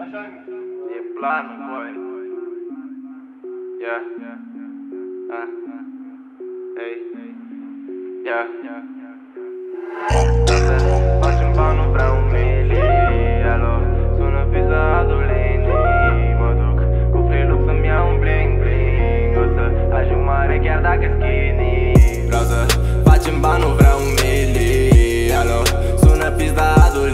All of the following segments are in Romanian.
E planul, boy. Yeah. Hey. Yeah. Facem bani, nu vreau un milii. Alo, sună pizza adulinii. Mă duc cu free look să-mi iau un bling bling. O să ajung mare chiar dacă skinny. Vreau să facem bani, nu vreau un milii. Alo, sună pizza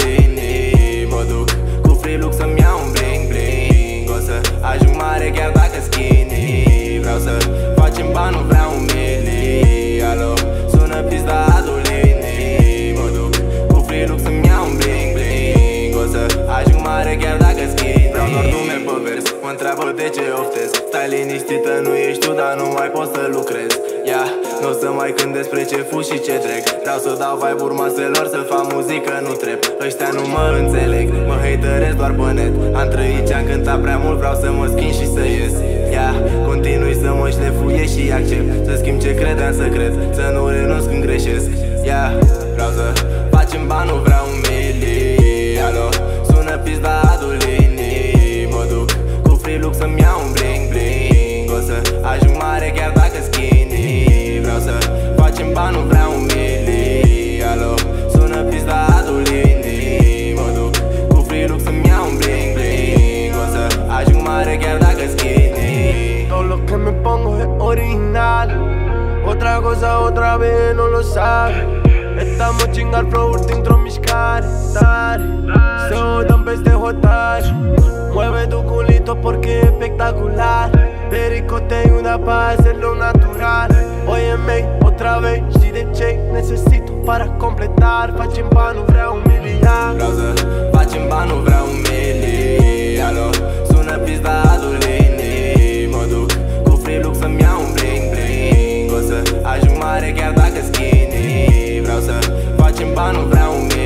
adulinii. Mă duc cu free look să-mi iau un bling bling. O să ajung mare chiar dacă skinny. Vreau să facem bani, nu vreau un milii. Alo, sună pizza adulinii. Mă duc cu free look să-mi iau un bling bling. O să ajung mare chiar dacă skinny. Vreau doar nume pe vers, mă întreabă de ce oftez. Stai liniștită, nu ești tu, dar nu mai pot să lucrez. Nu o să mai cânt despre ce fu și ce trec. Vreau să dau vibe-uri maselor, să fac muzică, nu trep. Ăștia nu mă înțeleg, mă hateresc doar pe net. Am trăit ce-am cântat prea mult, vreau să mă schimb și să ies. Continui să mă șlefuie și accept. Să schimb ce credeam să cred, să nu renunț când greșesc. Vreau să facem bani, nu vreau un milii. Alo, sună pizda adulinii. Mă duc cu free look să-mi iau un bling bling. O să ajung mare chiar dacă skinny. Vreau să facem bani, nu vreau un milii. Alo, sună pizda adulinii. Mă duc cu free look să-mi iau un bling bling. O să ajung mare chiar dacă skinny. Todo lo que me pongo es original. Otra cosa otra vez no lo sabe. Estamos chingar flow dintr-o mișcare tare. Se dăm peste hotare. Mueve tu culito porque es espectacular. Pericote y una pa' hacerlo natural. Óyeme otra vez, știi de ce necesito para completar. Facem bani, nu vreau un miliard. Vreau să facem bani, nu vreau un milii. Alo, sună pizda adulinii. Mă duc cu free look să-mi iau un bling bling. O să ajung mare chiar dacă skinny. Vreau să facem bani, nu vreau un milii.